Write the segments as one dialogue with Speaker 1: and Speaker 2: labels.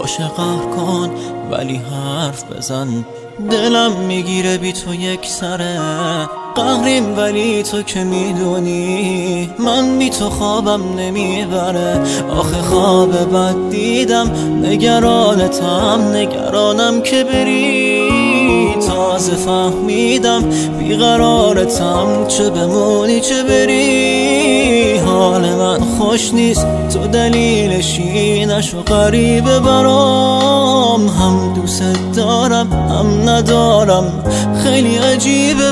Speaker 1: باشه قهر کن ولی حرف بزن. دلم میگیره بی تو یک سره، قهریم ولی تو که میدونی من بی تو خوابم نمیبره. آخه خواب بد دیدم، نگرانم که بری. تازه فهمیدم بیقرارتم، چه بمونی چه بری. حال من خوش نیست، تو دلیلشی نشو غریبه برام. هم دوست دارم هم ندارم، خیلی عجیبه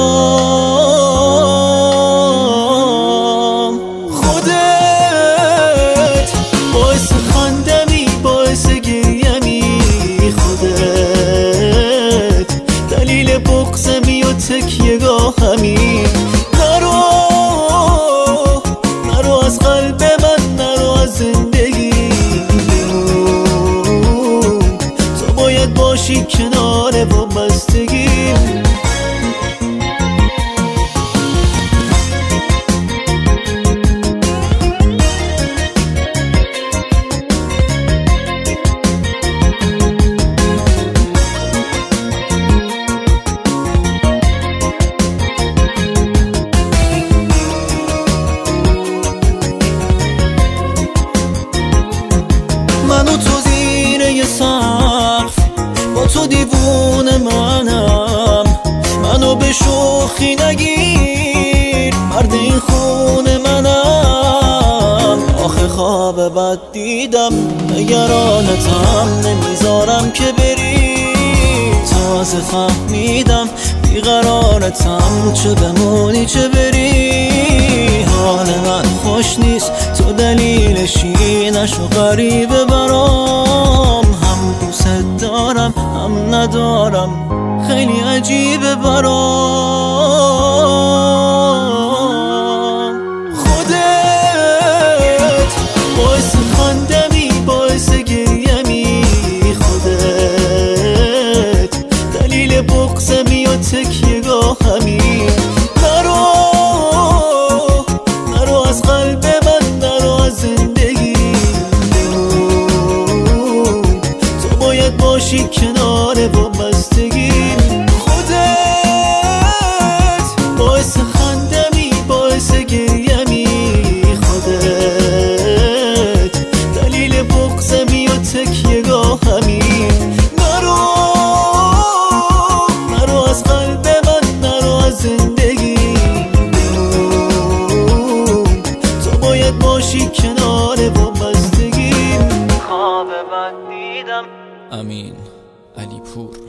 Speaker 1: برام. خودت باعث خندمی باعث گریمی، خودت دلیل بغضمی و تکیه‌گاهمی. نرو از قلب من، نرو از زندگی. تو باید باشی کنار وابستگی. منو تو زیر یه سقف، با تو دیوونه منم. منو به شوخی نگیر، مرد این خونه منم. آخه خواب بد دیدم، نگرانتم نمیذارم که بری. تازه فهمیدم بیقرارتم، چه بمونی چه بری. حال من خوش نیست، تو دلیلشی نشو غریبه برام. هم دوست دارم هم ندارم، خیلی عجیبه برام. خودت باعث خندمی باعث گریمی، خودت دلیل بغضمی و تکیه‌گاهمی. نرو از قلب من، نرو از زندگی. تو باید باشی کنار وابستگی. خودت باعث خندمی باعث گریمی، خودت دلیل بغضمی و تکیه‌گاهمی. نرو از قلب من، نرو از زندگی. تو باید باشی کنار وابستگی. خواب بد دیدم. امین علی پور.